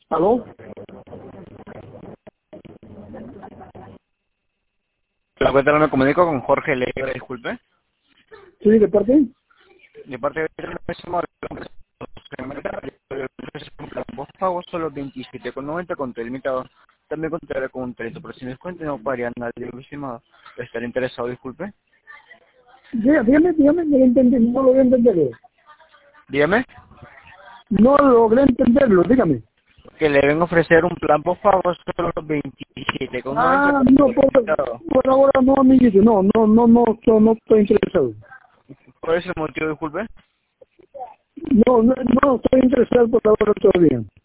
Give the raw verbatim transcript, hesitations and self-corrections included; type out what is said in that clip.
¿Aló? La cuenta me comunico con Jorge Leiva, disculpe. ¿Sí, de parte? De parte de vos pago solo veintisiete con noventa con todo limitado. También contaré con un treinta por ciento de descuento y no pagaría nada de estimado. ¿Estar interesado, disculpe? Dígame, dígame, dígame, no lo entendí, no logré entenderlo. Dígame. No logré entenderlo, dígame. Que le vengo a ofrecer un plan post pago solo veintisiete con noventa Ah, con no, todo por, limitado. por ahora no, amiguito, no, no, no, no, no, no estoy interesado. ¿Cuál es el motivo, disculpe? No, no, no estoy interesado por ahora todavía.